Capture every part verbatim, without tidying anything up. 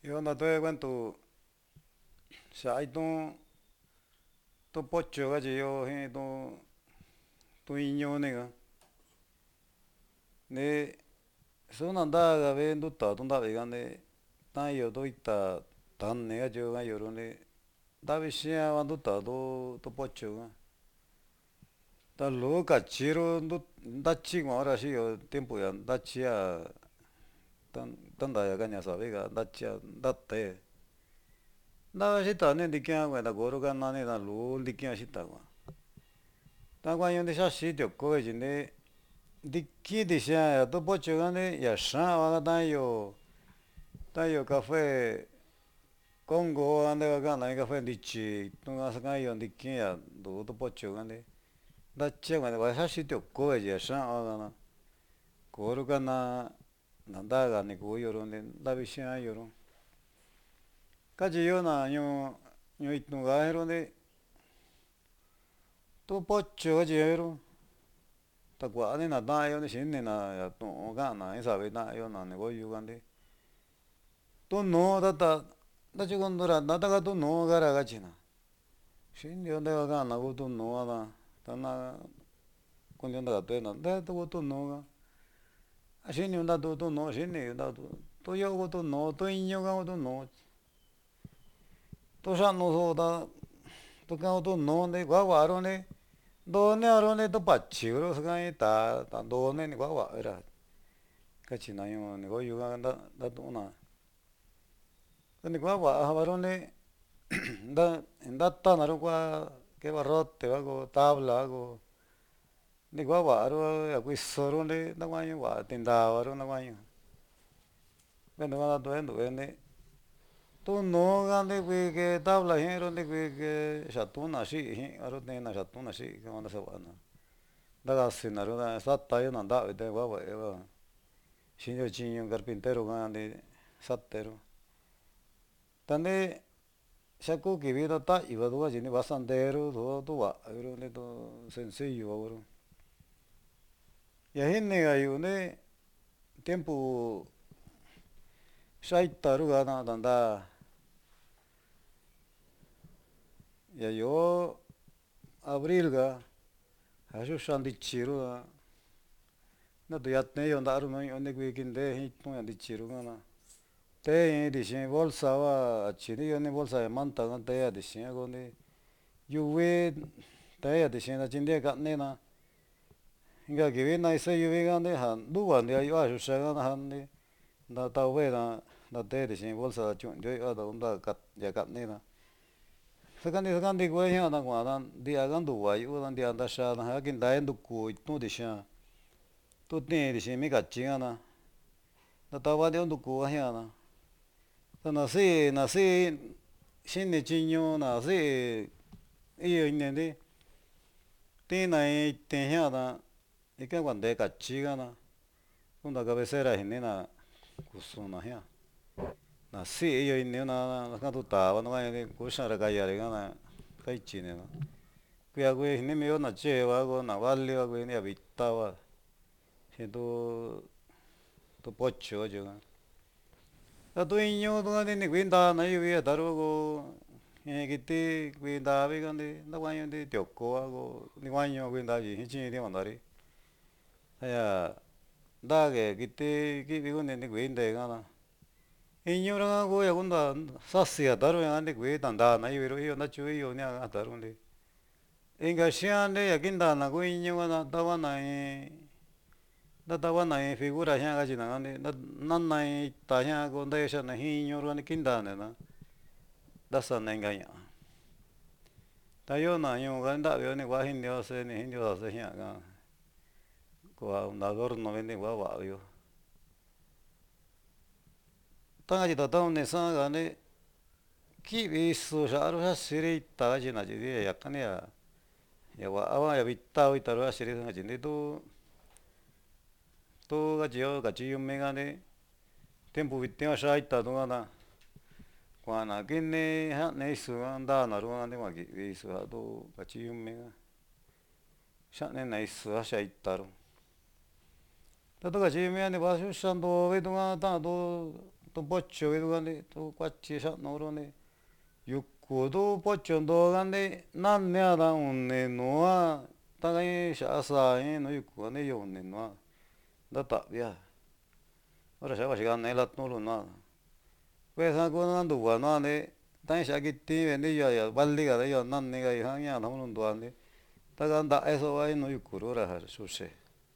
Yo na te cuento, sai tu tu pocho ga chi yo he tu tu iño ne ga ne so na nda ga ve ndu ta tu nda ve ga ne ta yo do ita tan ne ga yo ga yo ro ne da ve sia wa ndu ta do tu pocho ga ta lo ka chi ro ndu nda chi ma ra shi yo tiempo ya nda chi ya tan tan da ya ga nya sa ve ga nda chi ya nda te nda shi ta ne di kya ga da go ro ga na ne da lo di kya shi ta ga ta kwa yo de sha shi tyo ko ji ne di ki di sha ya to pocho ga ne ya sha wa ga ta yo ta yo cafe Congo ga ne ga na cafe di chi tu ga sa ga yo di ki ya do to pocho ga ne da che ga ne wa sha shi tyo ko ji ya sha wa ga na go ro ga na na da ga ne go yo ro ne da bi sha yo ro ka ji yo na yo yo i tu ga ro ne to pocho ga ji yo ro ta kwa ne na da yo ne shin ne na ya to ga na sa ve da yo na ne go yu ga ne to no da ta da chi gon do ra da ta ga to no ga ra ga chi na shin yo ne ga na go to no ga ta na con yo da to na da to go to no ga a shin yo da to to no shin ne da to to yo go to no to i yo ga go to no to sha no so da to ga to no ne wa wa ro ne do ne ro ne to pa chi ro sa ga ta ta do ne wa wa ra ka chi na yo ne go yu ga da da to na to ne wa wa ha ro ne da da ta na ro kwa ke barrote va go tabla go ne wa wa ro ya kui so ro ne da wa yo wa tin da wa ro na wa yo ben da wa to en do ne to no ga ne kui ke tabla he ro ne kui ke sha tu na shi he ro ne na sha tu na shi ka na sa wa na da ga si na ro da sa ta yo na da de wa wa e wa shin yo chin yo carpintero ga ne sa te ro ta ne sha ku ki vi da ta i wa do ga ji ne ba san de ro do do wa ro ne to sencillo wa ro ya he ne ga yo ne tiempo sha i ta ro ga na da da ya yo abril ga ha shu shan di chi ro ga na to ya te yo da ro no yo ne kui kin de hi tu ya di chi ro ga na te di shin bolsa wa chi ni yo ne bolsa ya manta ga te ya di shin go ne yu we te ya di shin da chin de ga ne na ga ki vi na i se yu vi ga ne ha du wa ne yo a shu sha ga na han ne da ta we na da te di shin bolsa chu de ya da un da ka ya ka ne na sa ka ni sa ka ni go ya na kwa da di a ga du wa yu da di a da sha na ha kin da en du ku tu di sha tu te di shin mi ka chi ga na da ta wa de un du ku ya na ta na si na si shin ni chi nyo na si i yo ne de ti na i te ya da i ka wan de ka chi ga na un da cabecera hi ne na ku su na ya na si i yo ne na na ka tu ta wa na wa ne ku sha ra ga ya re ga na ka i chi ne na ku ya ku hi ne me yo na che wa go na wa le wa ku ne ya vi ta wa he to to pocho jo ga ta tu i nyo to ga ne ku da na yu ya da ro go he ki ti ku da vi ga ne na wa yo de tyo ko wa go ni wa yo ku da ji hi chi de ma da ri ya da ge ki ti ki vi go ne ni ku de ga na i nyo ra go ya gun da sa si ya da ro ya ne ku da da na yu ro yo na chu yo ne ga da ro ne inga shi an de ya kin da na ku i nyo ga na da wa na i da da wa na i figura ya ga ji na ne na na i ta ya go de sha na hi nyo ro ne kin da ne na da sa ne ga ya ta yo na yo ga da yo ne wa hin yo se ne hin yo se ya ga ko un adorno ne wa wa yo ta ga ji da da ne sa ga ne ki vi su sha ro sha si ri ta ga ji na ji ya ka ne ya ya wa wa ya vi ta wi ta ro shi ri ga ji ne to to ga ji yo ga ji yo me ga ne tiempo vi te sha i ta do ga na kwa na kin ne ha ne su ga da na ro ga ne wa ki vi su ha to ga ji yo me ga sha ne na i su ha sha i ta ro ta to ga ji me ne wa shu shan do vi do ga ta do 또 뻗쳐 이러간데 또 꽈치 샷노로네 육고도 뻗쳐도 간데 난 내가 온네 노아 땅에 샤사에 너 육고네 요네 노아 너다 비야 ora 샤바 시간 내라 노로 노아 왜사 고난 도와 노아네 땅에 샤기티 웬데 야야 발리가 야 난 내가 이상이야 나오는 도안데 다간다 에서 와이 너 육고로라 할 수세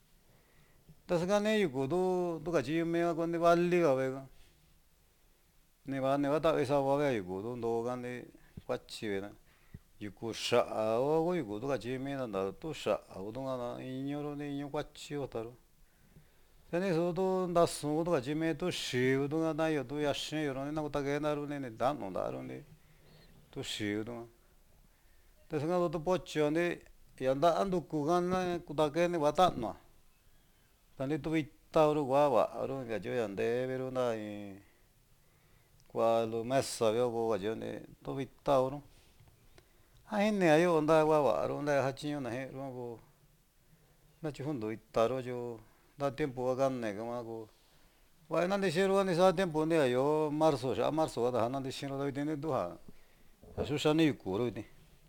다스간에 육고도 누가 지음메가 건데 발리가 왜가 내가 내가 다 회사 와가 육고도 노간데 꽈치 왜나 육고 샤하고 육고도 같이 메나 나도 또 샤하고 동안아 인여로네 인여 꽈치 오타로 전에서도 나 수고도 같이 메또 시우도가 나 여도 야신 여로네 나고 따게 나로네 나노 나로네 또 시우도 그래서 또 뻗쳐네 yan다 안 듣고 간나 꾸다게네 왔다노 단에 또 있다로 와와 어로 가져 yan데 베로나 이 과로 메사요 가져네 또 있다로 아인네 아요 온다 와와 온다 하치요나 해 그러고 나 지금 너 있다로 저나 템포가 갔네 그러고 와 난데 시로가니 사 템포 내요 마르소 샤 마르소가 하나데 시로다 되네 도하 수산이 있고 그러네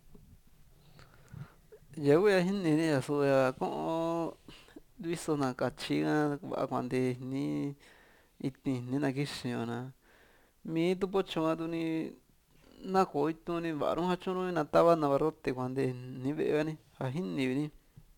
Giờ ya hin ni ya so ya ko visto na kachiga ba kwande ni itni ni na kishona mi tu pochonga tu ni na ko itu ni baru hachono na taba na barotte kwande ni be ni ha hin ni ni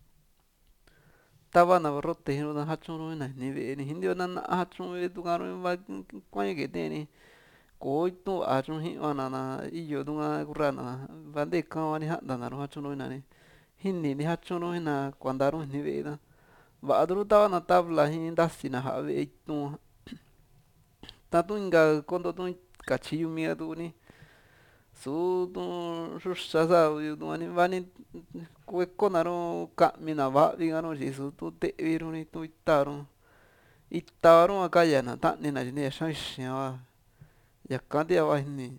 taba na barotte hino na hachono na ni be ni hindi na hachono e tu karo ba kwanye ke te ni ko itu a chon hi wana na i yo tu nga kurana bande ka ni ha da na ro hachono na ni Hindi ni hachono hina kuandaro ni veda. Baadru tawa na tabla hin dasi na have itu. Tatu inga kondo tu kachiyu mia tu ni. Su tu shusasa u tu ani vani kue konaro kami na va vigano si su tu te viru ni tu itaro. Itaro akaya na ta ni na jine shanshin wa. Yakandi wa hini.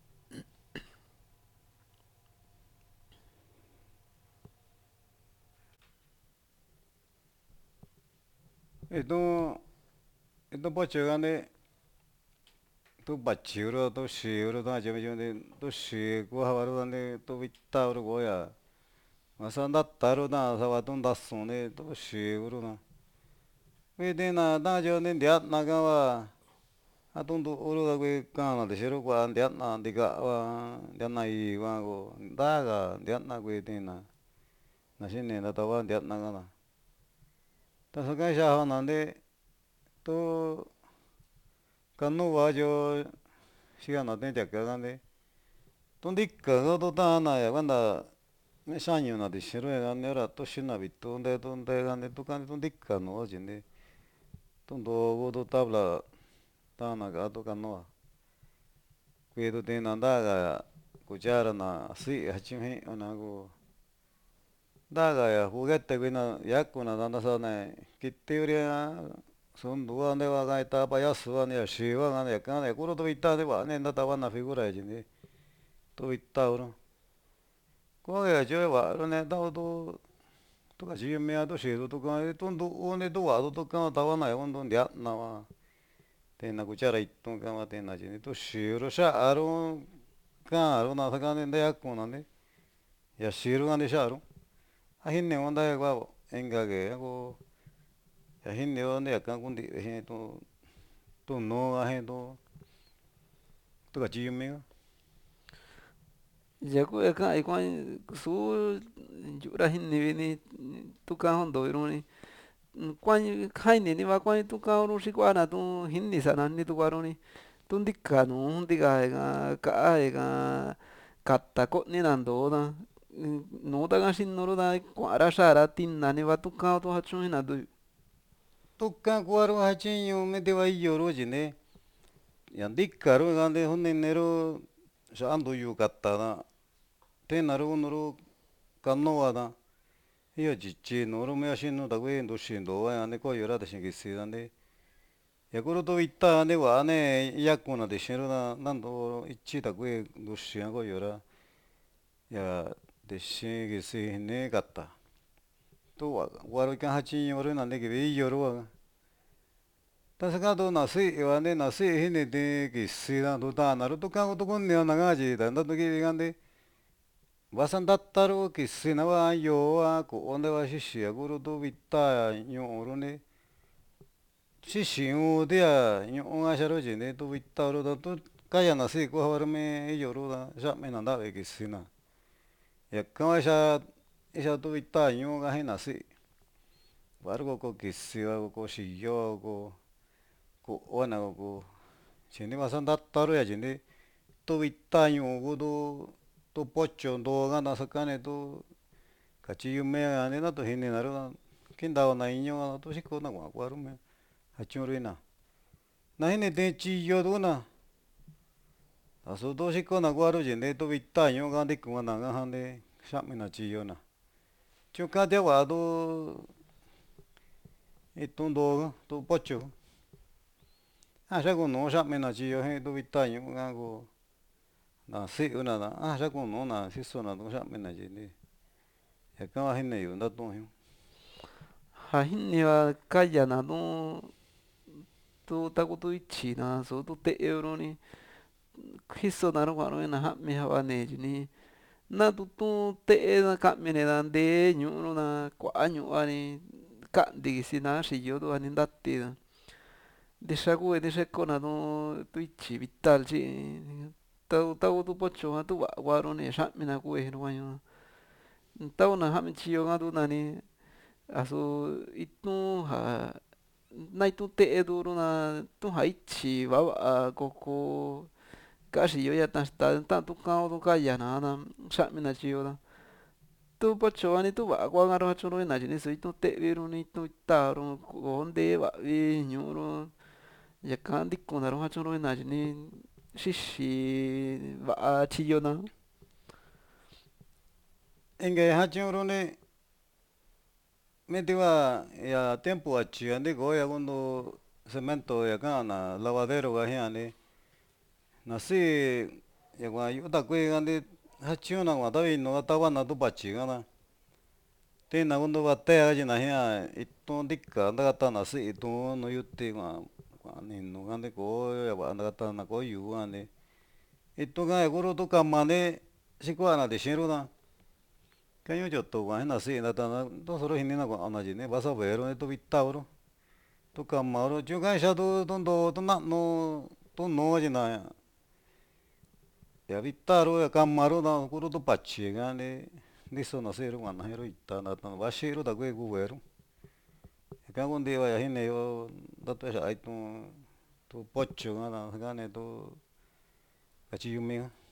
esto esto 뻗쳐가네 또 마치우러 또 시우러도 하지만 지금 또 시고 하바로다네 또 있다로 고야 와서 나 따로 나서 와도 나서네 또 시우러나 왜데나 나 저네 내 나가와 아동도 오르가고 까나 데시로고 안 대나 네가 와 대나 이와고 나가 대나고 되나 나신네 나타와 대나가나 다서 가샤 하나인데 또 간노 와저 시간 어떤 때 가는데 또 니가 또 다나야 간다 메사니오나 데시로에 간네라 또 신나비 또 근데 또 내가 또 간데 또 니가 노진데 또 노고도 tabla 다나가 또 간노 그래도 되난다가 구자라나 시 하치메 오나고 다가야 후게때 그나 약구나 나나서네 기때우리야 son dua ande waga eta pa ya suwa ne shiwa ga ne ka ne kuro to itta de wa ne na ta wa na figura ji ne to itta uro ko ya jo wa ro ne ta to to ka ji me a to shi to ka to do o ne do wa to ka ta wa na ya on ya na wa te na kuchara itto ka ma te na ji ne to shi ro sha aro ka ro na sa ka ne ya ko na ne ya shi ro ga ne sha ro a hin ne on da ya wa enga ge ko ya hin ne on ya ka kun di he to 또 너가 해도 또가 지음이가 Jaku eka ikwan su jura hin ni ni tu ka hondo iru ni. Kwani haini ni wa kwani tu ka ru shi kwana tu hinni sana ni tu waru ni tu ndika nu ndika ega ka ega katta ko ni nando da no da ga shin no da kwara shara tin na ni wa tu ka to hachu ni na du 또까 구하러 하지 요메 대와 이요로지네 야 니까로 간데 혼내내로 샤안도 유 갔다나 테나로 노로 간노와다 이어 지치 노로메 하시노 다고에 노신도 와 안에 거 여라 대신 기시단데 야고로도 있다 안에 와네 약고나 대신으로나 난도 있지 다고에 노시하고 여라 야 대신 기시네 갔다 또 와로까 하지 요로 난데 왜 이요로 tasakado nasi iwane nasi hini de kisida tu tanaru tu kangu tu kunnio nangaji tanda tu kibigande vasandattaru kisina wa yoa ko onde wa shishia guru tu vita ñu'uruni shishiu dia ñu'u asharu jine tu vitaru da tu kaya nasi ko hawarme iyoru da shame nandabe kisina yakka isha isha tu vita ñu'u ga nasi vargo ko kisiwa ko shiyo ko ko ona ko chini vasandattaru ya chini tu vita ñu'u gudu tu pocho ndo ga nasakane tu kachiyume ane na tu hini naru da kindao na iño tu shiko na gua guarume hachurina na hini te chiyo tu na asu tu shiko na guaru jine tu vita ñu'u ga ndiku na ga hande shame na chiyo na chuka te wa tu itu ndo tu pocho asha kunu shame na chiyo he tu vita ñu'u ga ko na si una na asha kunu na siso na tu shame na jine yakka wa hine yu ndatu hiu Ja jiniva kayana tu tu taku tu ichi na su tu te'euru ni jiso naru kuaru na ja'ami ja vane chini na tu tu te'e na ka'amine na ntee ñu'u na kua'a ñu'ua ni ka'nti kisina xiyo tu'a ni ntati ntixa kue ni xekona tu tu ichi vital chi tau tau tu pocho ha tu va'a kuaru ni xa'amina kue nu kuañu tau na ja'ami chiyo ka tu nani asu itu ja na itu te'e turu na tu ja ichi va'a va'a koko ka'a xiyo yata xta ta'a tu ka'u tu kayana na xa'amina chiyo ta tu pocho ni tu va'a kua karu jachuru na chini su itu te'eviru ni itu itaru koo ntee va'vi ñu'uru yaka ntikunaru jachuru na chini xixi va'a chiyo na inke hachuruni mitiwa ya tiempo achia ndiko ya kundu cemento ya kana lavadero ga hiani nasi ya kwa yuta kue gandi hachiuna kwa tavi no tawa na tu pachi gana tina kundu batea jina hia itu ndika ndagata nasi itu no yuti kwa kwa ninu gandi ko ya kwa ndagata na ko yu gani itu ga ya kuru tu kamane shikua na dishiru na kañu choto kwa nasi na ta na to soro hinina kwa na jine vas a ver tu vitauru tu kamaru chuka isha tu tu ndo tu na'nu tu no jina ya vitaru ya kamaru na kuru tu pachi gani ndiso nasiru kwa na hiru ita na ta bashiru ta kue kuveru ka kundi wa ya hine yo datu ya tu tu pocho gana gane tu kachiyumi